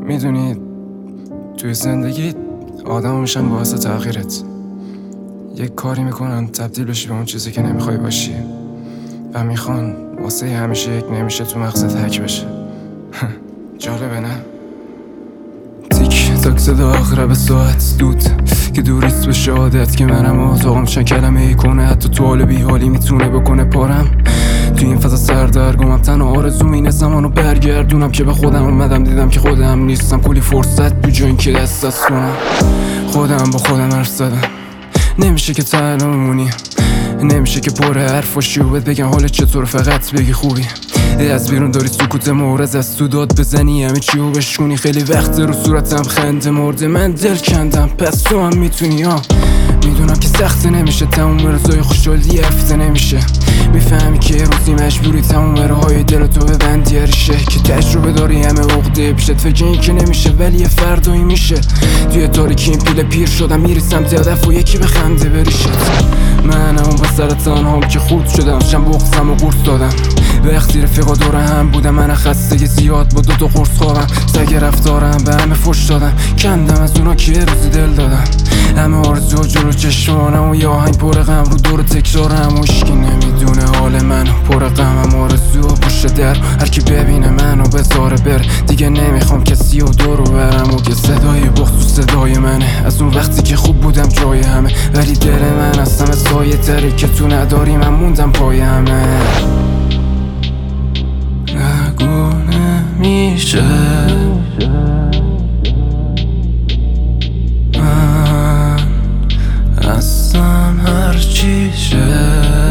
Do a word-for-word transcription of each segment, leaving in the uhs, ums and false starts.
میدونی توی زندگی آدم میشن باعث تغییرت. یک کاری میکنن تبدیل بشی به اون چیزی که نمیخوای باشی و میخوان واسه همیشه یک نمیشه تو مغزت حک بشه. جالبه نه؟ تیک تاک صدا اقرب ساعت دود که دوریست به شهادت که منم آتاقم چند کلمه ای کنه حتی تو حال بی حالی میتونه بکنه پارم. توی این فضا سردرگمم تنها آرزوم اینه زمانو برگردونم که به خودم اومدم دیدم که خودم نیستم. کلی فرصت تو جا این که دست دست کنم خودم با خودم حرف زدم. نمیشه که تنها بمونی، نمیشه که پر حرف باشی و بهت بگن حالت چطور فقط بگی خوبی. از بیرون داری سکوت مورز از تو داد بزنی همه چی رو بشکنی. خیلی وقت رو صورتم خنده مرده من دل کندم پس تو هم میتونی ها. میدونم که سخته نمیشه تموم رضای خوشحالی هفته نمیشه. میفهمی که روزی مجبوری تموم رهای دل تو ببندی هریشه که تجربه داری همه عقده پیشت فکر این که نمیشه ولی یه فردایی میشه. توی تاریکی این پیل پیر شدم میری سمت هدف و یکی بخنده بریشت. من اون بسر تنهام که خورد شدم شم بغزم و قرص دادم. وقتی رفیقا دوره هم بودم من خسته زیاد با دوتا قرص خوابم. سگ رفتارم به همه فش دادم کندم از اونا که روزی دل دادم. همه آرزو جلو چشمانم و یه آهنگ پر غم رو دور تکرارم و هیچکی نمیدونه حال منو پر غمم آرزو و پشت در هر کی ببینه منو بذاره بر. دیگه نمیخوام کسی و دورو برم و که صدای بغض تو صدای منه. از اون وقتی که خوب بودم جای همه ولی دل من از همه سایه تره که تو نداری من موندم پای همه. نگو نمیشه من هستم هرچی شه.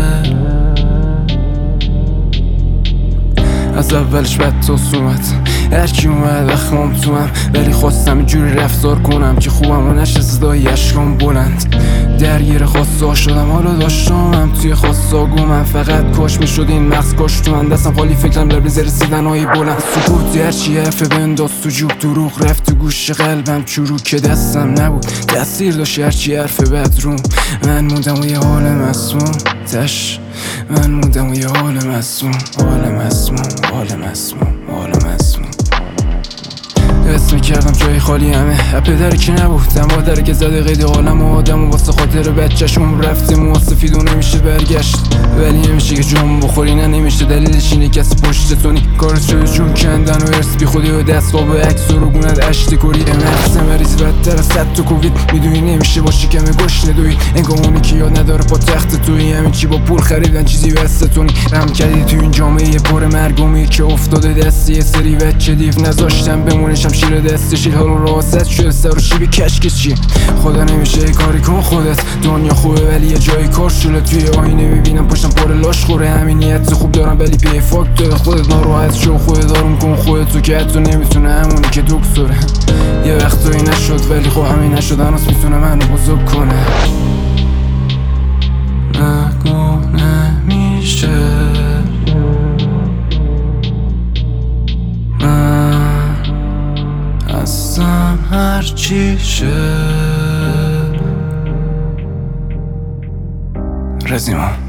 از اولش بد تا اومد هرکی اومد اخمام تو هم ولی خواستم اینجوری رفتار کنم که خوبم و نشه صدای اشکام بلند. درگیر خواستا شدم حالا داشتم توی خواستا گمم فقط کاش میشد این مغز کاش تو من دستم خالی فکرم لبریز رسیدن های بلند. سکوتی هرچی حرفه بنداز تو جوب دروغ رفت تو گوش قلبم چروک که دستم نبود تأثیر داشت هرچی حرفه بدروم. من موندم و یه حال مسموم تش من موندم و یه حال مسموم حال مسموم حال مسموم حال مسموم. حس میکردم جای خالی همه پدری که نبودم مادری که زده قید عالم و آدم و واسه خاطر بچه‌شون رفته مو سفید و نمیشه برگشت. ولی نمیشه که جون بخوری نه نمیشه دلیلش اینه کسی پشت تونی کارت شده جون کندن و ارس بی خودی و دست با عکس و رگونت اشتی کوری امرس مریض بدتر از صد تو کووید. میدونی نمیشه با شکم گوش ندوی انگار اونی که یاد نداره با تخت توی همین چی با پول خریدن چیزی واسه تونی رم کردی تو این جامعه پر مرگومی که افتاده دستی یه سری بچه دیو نذاشتم بمونشم شیر دستشی حال راست شده سر و شیبی کشک چی. خدا نمیشه کاری کن خودت دنیا خوبه ولی یه جایی کار شده توی آینه میبینم پشتم پر لاش خوره. همین نیت خوب دارم ولی پی فاک داره خودت ناراحت شو خودت دارم کن خودت تو که حتی نمیتونه همونی که دکتره. یه وقتایی نشد ولی خب همین نشد هنوز میتونه منو بزرگ کنه. نگو نمیشه هستم هرچی شه. رزیما